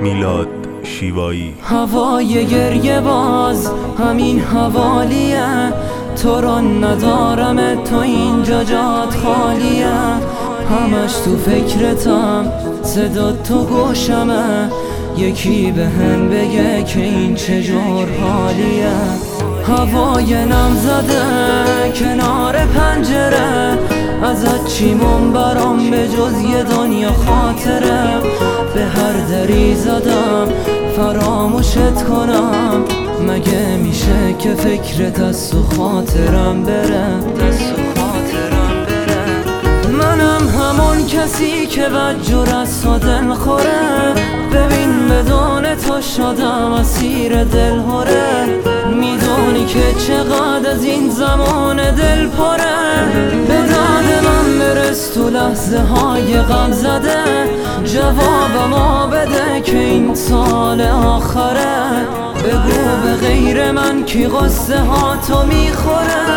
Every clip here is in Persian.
میلاد شیوایی. هوای گریه باز همین حوالیه، تو رو ندارم تو اینجا جات خالیه، همش تو فکرتم صدا تو گوشمه، یکی به هم بگه که این چجور حالیه. هوای نم زده کنار پنجره، ازت چیمون برام به جز یه دنیا خاطره، به هر دری زدم فراموشت کنم، مگه میشه که فکرت از تو خاطرم بره. منم همون کسی که بدجور از تو دل خوره، ببین بدون تو شدم اسیر دل هره، میدونی که چقدر از این زمان دل پره، به داد من برس تو لحظه های غم زده، جوابمو بده که این سال آخره، بگو به غیر من کی قصه ها تو میخوره.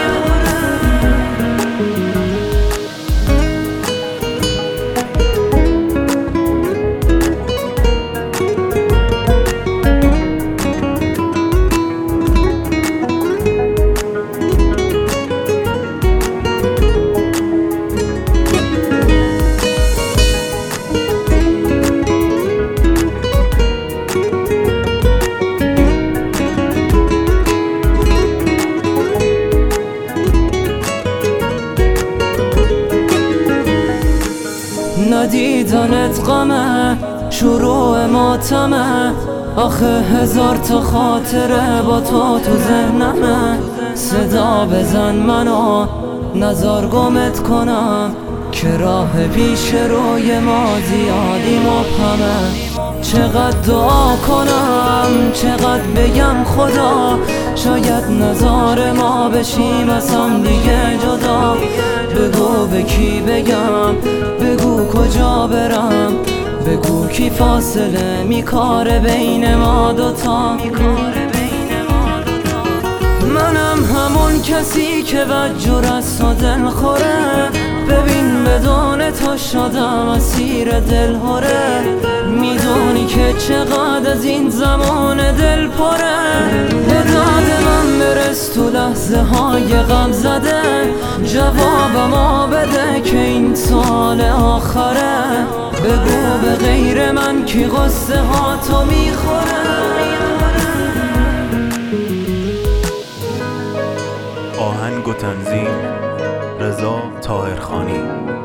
ندیدنت غمه شروع ماتمه، آخه هزار تا خاطره با تو ذهنمه، صدا بزن منو نزار گمت کنم، که راه پیش روی ما زیادی مبهمه، چقدر دعا کنم چقدر بگم خدا، شاید نزار ما بشیم از هم دیگه جدا، بگو به کی بگم بگو کجا برم، بگو کی فاصله میکاره بین ما دوتا. منم همون کسی که بدجور از تو دل خوره، ببین بدون تو شدم اسیر دل هره، میدونی که چقدر از این زمان دل پره، به داد من برس تو لحظه های غم زده، جوابمو بده که این سال آخره، بگو به غیر من کی قصه ها تو میخوره. آهنگ و تنظیم رضا طاهرخانی.